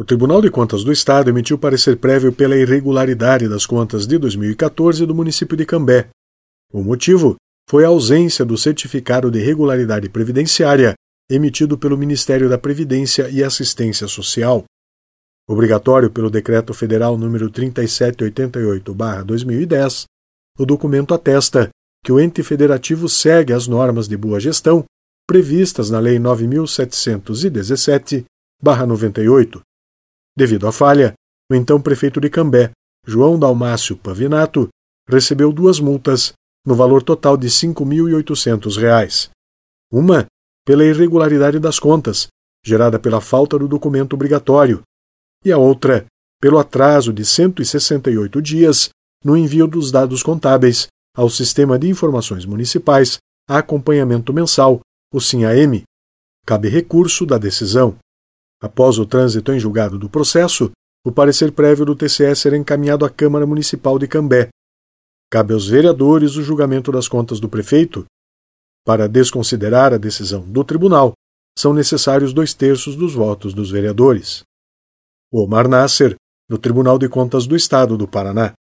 O Tribunal de Contas do Estado emitiu parecer prévio pela irregularidade das contas de 2014 do município de Cambé. O motivo foi a ausência do certificado de regularidade previdenciária emitido pelo Ministério da Previdência e Assistência Social. Obrigatório pelo Decreto Federal nº 3788/2010, o documento atesta que o ente federativo segue as normas de boa gestão previstas na Lei 9.717/98. Devido à falha, o então prefeito de Cambé, João Dalmácio Pavinato, recebeu 2 multas no valor total de R$ 5.800. Uma pela irregularidade das contas, gerada pela falta do documento obrigatório, e a outra pelo atraso de 168 dias no envio dos dados contábeis ao Sistema de Informações Municipais a Acompanhamento Mensal, o SINAM. Cabe recurso da decisão. Após o trânsito em julgado do processo, o parecer prévio do TCE será encaminhado à Câmara Municipal de Cambé. Cabe aos vereadores o julgamento das contas do prefeito. Para desconsiderar a decisão do tribunal, são necessários 2/3 dos votos dos vereadores. Omar Nasser, no Tribunal de Contas do Estado do Paraná.